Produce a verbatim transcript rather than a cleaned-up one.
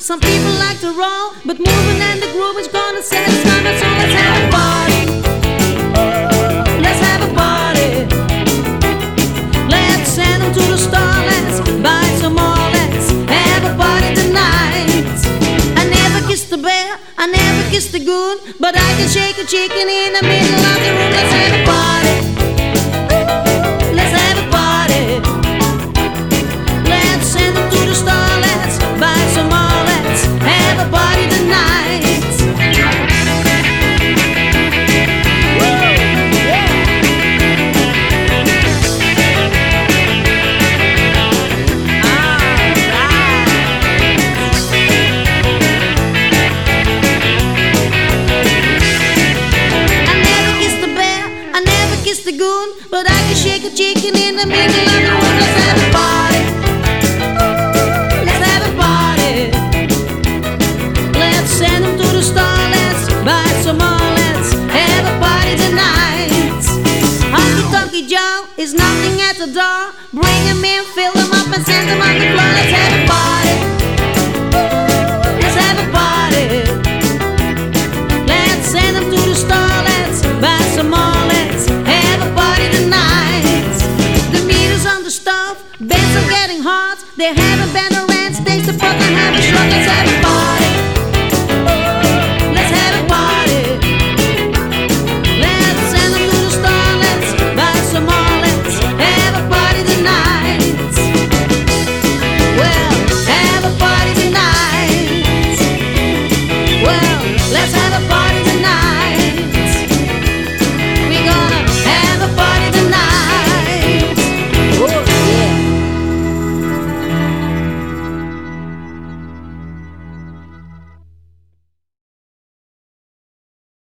Some people like to roll, but moving and the groove is gonna satisfy my soul. Let's have a party. Let's have a party. Let's send them to the store. Let's buy some more. Let's have a party tonight. I never kissed the bear, I never kissed the goon, but I can shake a chicken in the middle of the room. Let's have a party. Let's have a party. Let's send them to the store. Let's buy some more. Let's have a party tonight. Woo! Yeah. The goon, but I can shake a chicken in the middle of the room. Let's have a party. Let's have a party. Let's send them to the store. Let's buy some more. Let's have a party tonight. Honky Tonky Joe is knocking at the door. Bring him in, fill him up, and send him on the floor. Let's have a party. Let's have a party. Let's send him to the store. Let's buy some more. Let's have a party tonight. The meter's on the stove, beds are getting hot. They haven't been around